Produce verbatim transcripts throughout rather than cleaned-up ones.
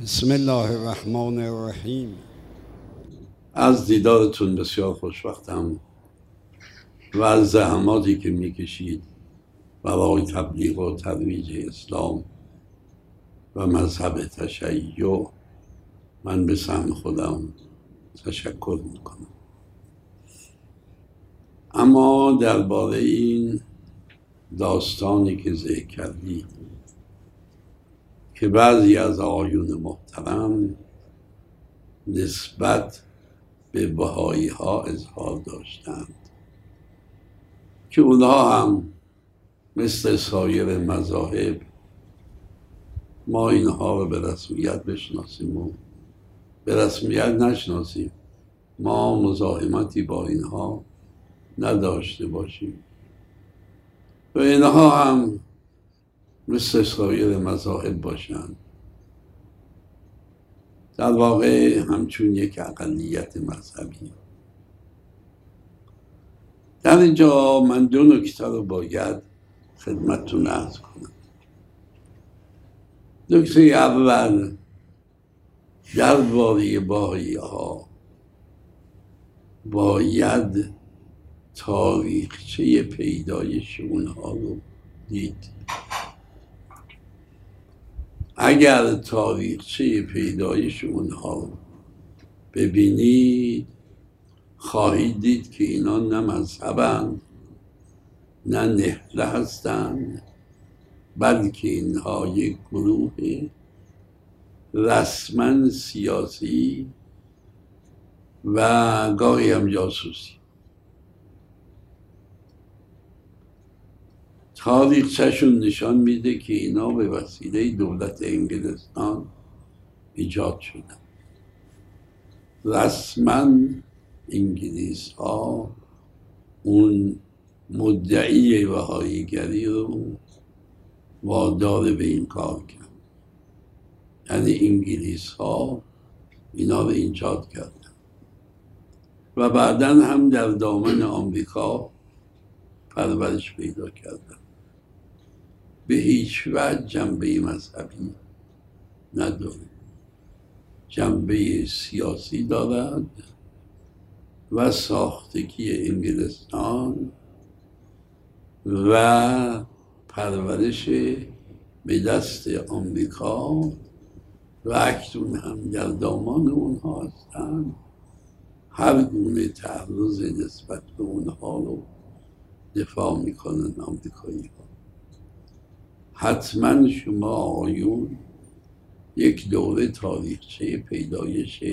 بسم الله الرحمن الرحیم. از دیدارتون بسیار خوشبختم و از زحماتی که میکشید برای تبلیغ و ترویج اسلام و مذهب تشیع من به سهم خودم تشکر میکنم. اما درباره این داستانی که ذکر کردید که بعضی از آقایون محترم نسبت به بهایی ها اظهار داشتند که اونها هم مثل سایر مذاهب ما اینها رو به رسمیت بشناسیم و به رسمیت نشناسیم، ما مزاحمتی با اینها نداشته باشیم و اینها هم مثل سایر مذاهب باشند، در واقع همچون یک اقلیت مذهبی. در اینجا من دو نکته رو باید خدمتتون عرض کنم. نکته اول درباره بهایی ها باید تاریخچه پیدایش اونها رو دید. اگر تاریخچه پیدایش اونها رو ببینید خواهید دید که اینا نه مذهبند نه نهله هستند، بلکه اینها یک گروه رسما سیاسی و گاهی هم جاسوسی. تاریخچه‌شون نشان میده که اینا به وسیله دولت انگلستان ایجاد شدن. رسما انگلیس ها اون مدعی بهاییگری رو وادار به این کار کرد، یعنی انگلیس ها اینا رو ایجاد کردن و بعدا هم در دامن آمریکا پرورش پیدا کردن. به هیچ وجه جنبه مذهبی نداره، جنبه سیاسی دارد و ساختگی انگلستان و پرورش به دست آمریکا و اکنون هم در دامان اونها هستند. هر گونه تعرض نسبت به اونها رو دفاع میکنن آمریکایی ها. حتما شما آقایون یک دوره تاریخچه پیدایش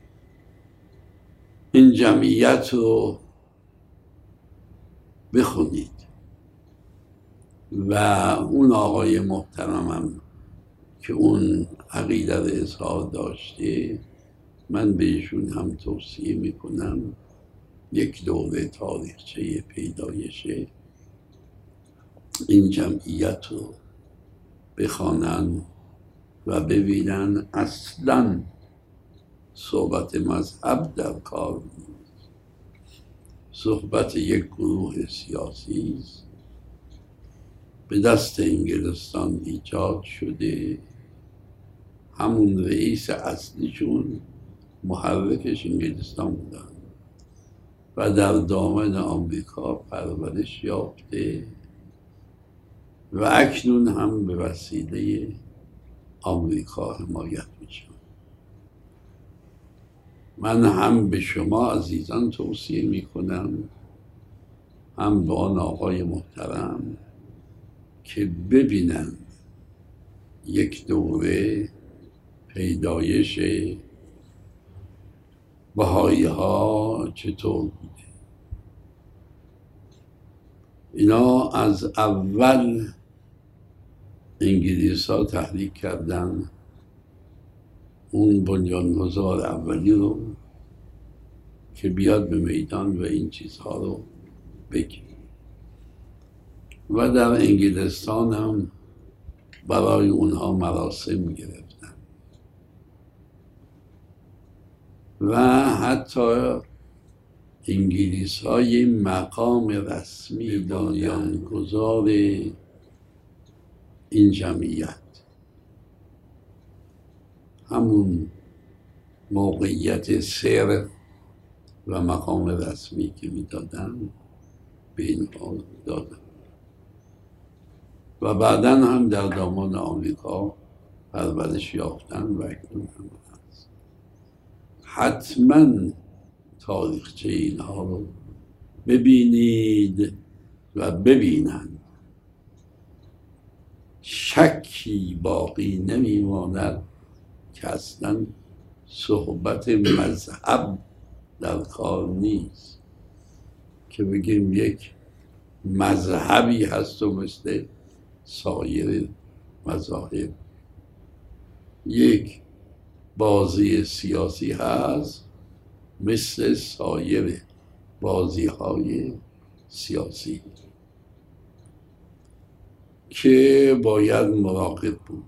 این جمعیت رو بخونید و اون آقای محترمم که اون عقیده رو اظهار داشته، من بهشون هم توصیه میکنم یک دوره تاریخچه پیدایش این جمعیت رو بخوانن و ببینن اصلا صحبت مذهب در کار نیست، صحبت یک گروه سیاسی است به دست انگلستان ایجاد شده. همون رئیس اصلیشون محرکش انگلستان بودن و در دامن آمریکا پرورش یافته و اکنون هم به وسیله آمریکا حمایت میشن. من هم به شما عزیزان توصیه میکنم، هم به آن آقای محترم که ببینن یک دوره پیدایش بهایی ها چطور بوده. اینا از اول انگلیس ها تحریک کردن اون بنیانگذار اولی رو که بیاد به میدان و این چیزها رو بگه و در انگلستان هم برای اونها مراسم گرفتن و حتی انگلیس های مقام رسمی بنیانگذار این جمعیت همون موقعیت سر و مقام رسمی که میدادن به اینها دادن و بعدا هم در دامان آمریکا پرورش یافتن و اکنون هم هست. حتما تاریخچه اینها رو ببینید و ببینند، شکی باقی نمیماند که اصلا صحبت مذهب در کار نیست که بگیم یک مذهبی هست و مثل سایر مذاهب یک بازی سیاسی هست مثل سایر بازی های سیاسی که باید مراقب بود.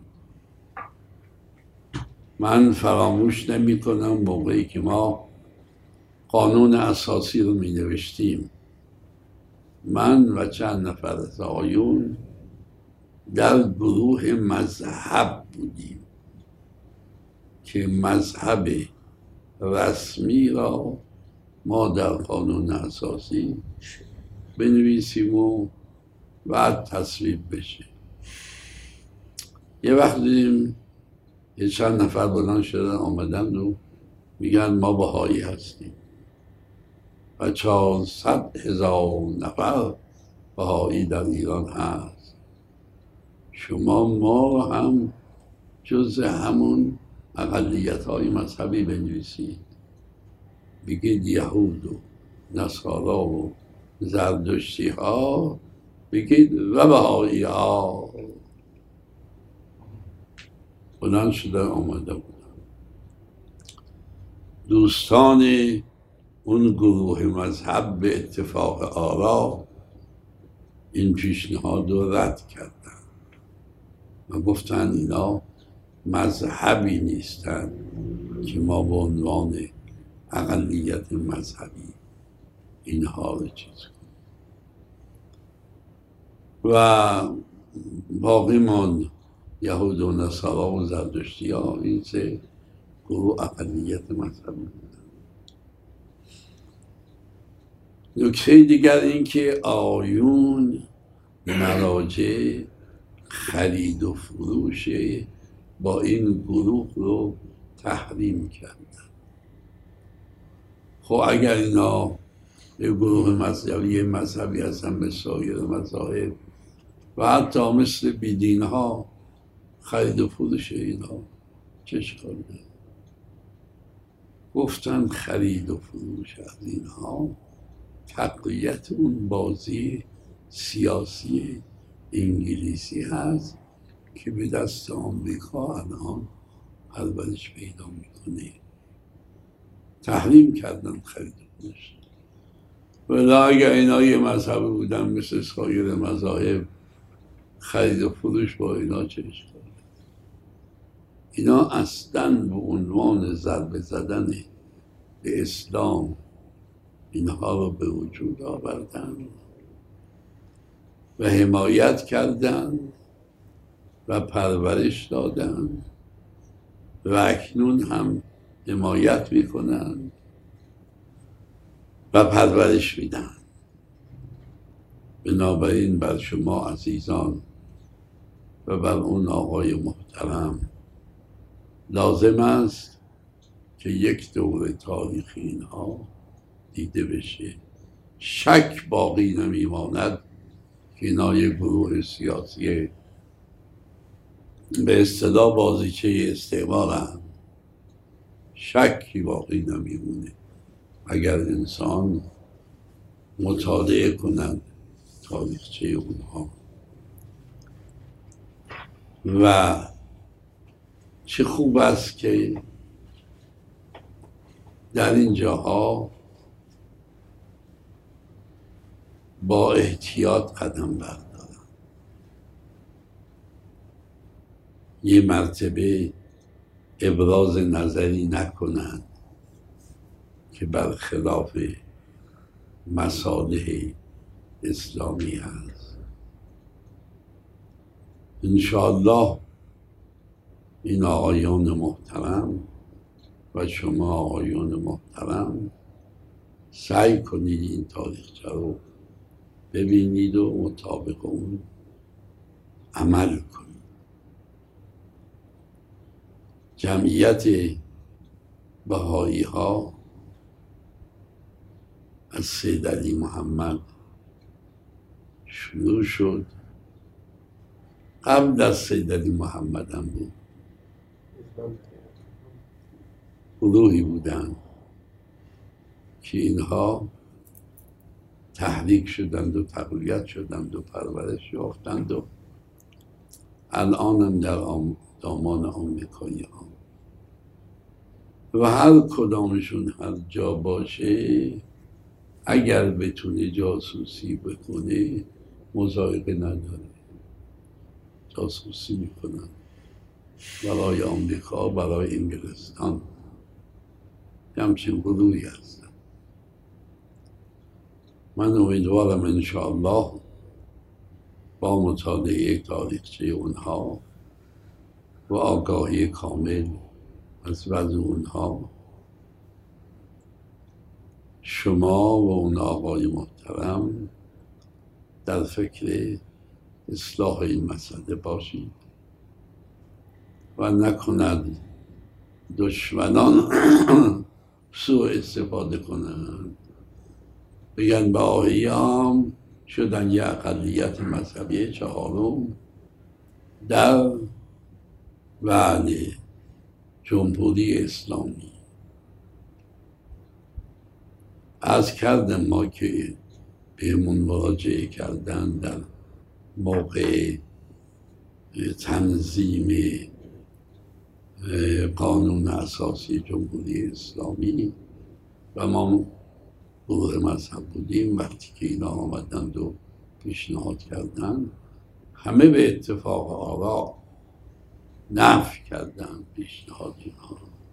من فراموش نمی کنم موقعی که ما قانون اساسی رو می نوشتیم، من و چند نفر از آقایون در گروه مذهب بودیم که مذهب رسمی را ما در قانون اساسی بنویسیم و بعد تصویب بشه. یه وقت دیدیم یه چند نفر بلند شدن آمدن و میگن ما بهایی هستیم و چهارصد هزار نفر بهایی در ایران هست، شما ما هم جز همون اقلیت های مذهبی بنویسید، بگید یهود و نصارا و زردشتی ها، بگید و بهایی ها. بلند شدن آمده بودن دوستان اون گروه مذهب به اتفاق آرا این پیشنهاد رو رد کردن و گفتن اینا مذهبی نیستن که ما به عنوان اقلیت مذهبی اینها رو چیز کنیم و باقی من یهود و نصارا و زردشتی ها این سه گروه اقلیت مذهبی بودن. نکته دیگر این که آیون مراجع خرید و فروش با این گروه رو تحریم کردن. خب اگر اینا یه گروه مذهبی مذهبی هستن به سایر مذاهب و حتی مثل بیدین ها خرید و فروش اینا چه اشکالی داره؟ گفتن خرید و فروش از اینها تقویت اون بازی سیاسی انگلیسی هست که به دست آمریکا الان پرورش پیدا میکنه. تحریم کردن خرید و فروش. ولی اگر اینا یه مذهب بودن مثل سایر مذاهب، خرید و فروش با اینا چه اشکالی؟ اینا اصلا به عنوان ضربه زدن به اسلام اینها رو به وجود آوردن و حمایت کردن و پرورش دادن و اکنون هم حمایت میکنن و پرورش میدن. بنابراین بر شما عزیزان و بر اون آقای محترم لازم است که یک دوره تاریخی اینها دیده بشه. شک باقی نمیماند که اینا یک گروه سیاسی به اصطلاح بازیچه استعمار هم. شکی باقی نمیمونه اگر انسان مطالعه کنند تاریخچه اونها. و چه خوب است که در این جاها با احتیاط قدم بردارن. یه مرتبه ابراز نظری نکنند که برخلاف مصالح اسلامی هست. انشاءالله این آقایان محترم و شما آقایان محترم سعی کنید این تاریخچه رو ببینید و مطابق اون عمل کنید. جمعیت بهایی ها از سید علی محمد شروع شد، قبل از سید علی محمد هم بود، گروهی بودند که اینها تحریک شدند و تقویت شدند و پرورش یافتند و الان هم در دامان آمریکایی ها و هر کدامشون هر جا باشه اگر بتونه جاسوسی بکنه مضایقه نداره، جاسوسی میکنن برای آمریکا، برای انگلستان، همچین گروهی هستن. من امیدوارم انشاءالله با مطالعه تاریخچه اونها و آگاهی کامل از وضع اونها شما و اون آقای محترم در فکر اصلاح این مسئله باشید و نکند دشمنان سوء استفاده کنند، بگن بهائیان شدن یه اقلیت مذهبی چهارم در بعد جمهوری اسلامی. از کردم ما که بهمون مراجعه کردن در موقع تنظیم قانون اساسی جمهوری اسلامی و ما گروه مذهب بودیم، وقتی که اینا آمدند و پیشنهاد کردن همه به اتفاق آرا نفی کردن پیشنهاد اینا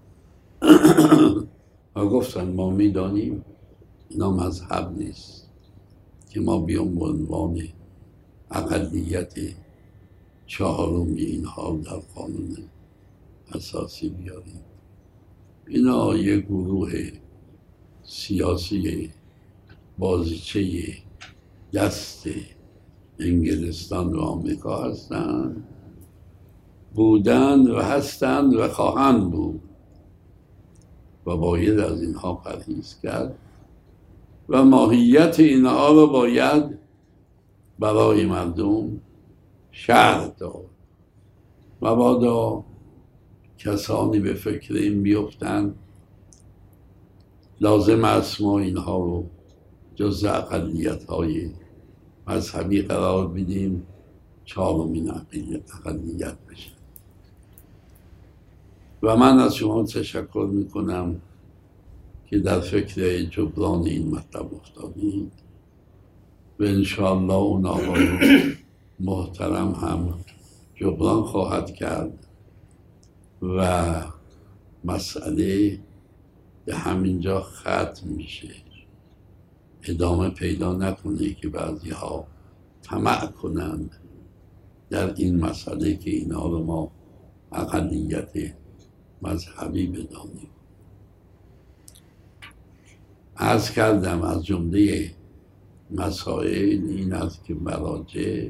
و گفتن ما میدانیم اینا مذهب نیست که ما بیام به عنوان اقلیت چهارمی اینها در قانون اساسی بیاریم. اینا یک گروه سیاسی بازیچه دست انگلستان و آمریکا هستند، بودند و هستند و خواهند بود و باید از اینها پرهیز کرد و ماهیت اینها رو باید برای مردم شرح داد. مبادا کسانی به فکر این بیفتند لازم است ما اینها رو جز اقلیت های مذهبی قرار بدیم، چهارمین اقلیت بشه. و من از شما تشکر میکنم که در فکر جبران این مطلب افتادید و انشاءالله اون آقای محترم هم جبران خواهد کرد و مسئله به همینجا ختم میشه، ادامه پیدا نکنه که بعضی ها طمع کنند در این مسئله که اینا رو ما اقلیت مذهبی بدانیم. عرض کردم از جمله مسائل این است که مراجع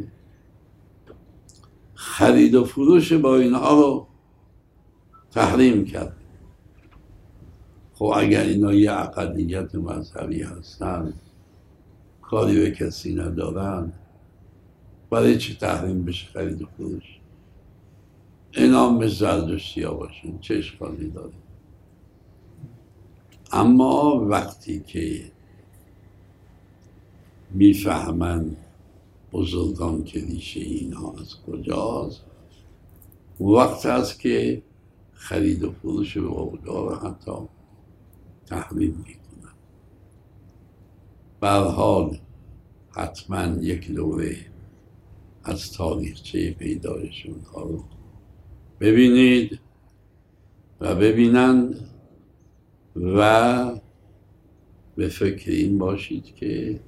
خرید و فروش با اینها رو تحریم کرد. خب اگر اینا یه اقلیت مذهبی هستن، کاری به کسی ندارن، برای چی تحریم بشه خرید و فروش؟ اینا هم مثل زردشتی ها باشن، چه اشکالی داره؟ اما وقتی که میفهمن بزرگان که ریشه اینها از کجاست، وقت هست که خرید و فروش به اوضاع رو حتی تحریم میکنن. به هر حال حتما یک دوره از تاریخچه پیدایش اونها رو ببینید و ببینند و به فکر این باشید که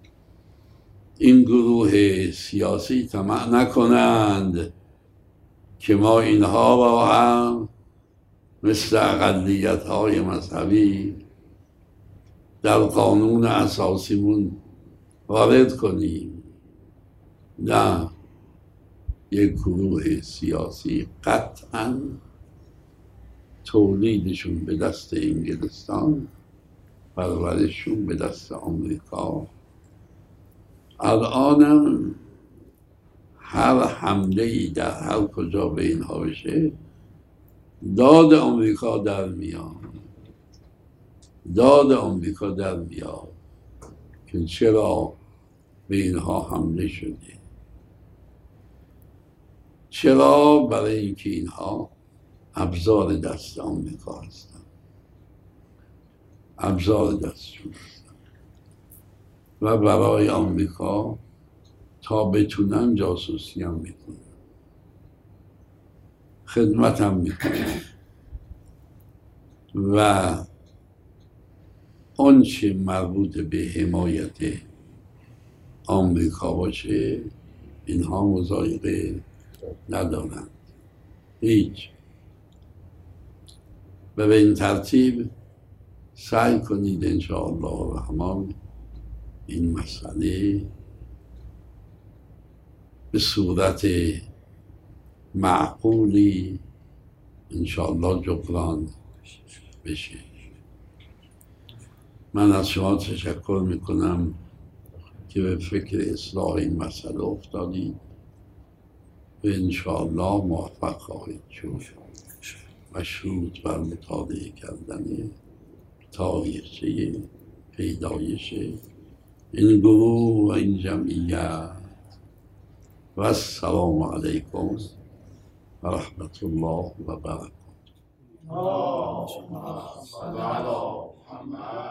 این گروه سیاسی طمع نکنند که ما اینها را هم مثل اقلیت های مذهبی در قانون اساسیمون وارد کنیم. نه، یک گروه سیاسی قطعا تولیدشون به دست انگلستان، پرورششون به دست آمریکا. الانم هر حمله ای در هر کجا به اینها بشه داد آمریکا در میاد، داد آمریکا در میاد که چرا به اینها حمله شده. چرا؟ برای اینکه اینها ابزار دست آمریکا هستند، ابزار دستشون هستند و برای آمریکا تا بتونن جاسوسی هم میکنن، خدمت هم میکنن و آنچه مربوط به حمایت آمریکا باشه اینها مضایقه ندارند هیچ. و به این ترتیب سعی کنید انشاءالله الرحمن این مسئله به صورت معقولی انشاءالله جبران بشه. من از شما تشکر میکنم که به فکر اصلاح این مسئله افتادید و انشاءالله موفق خواهید شد. مشروط بر مطالعه کردن تاریخچه پیدایش این گروه و این جمعیت. و السلام علیکم و رحمت الله و برکاته.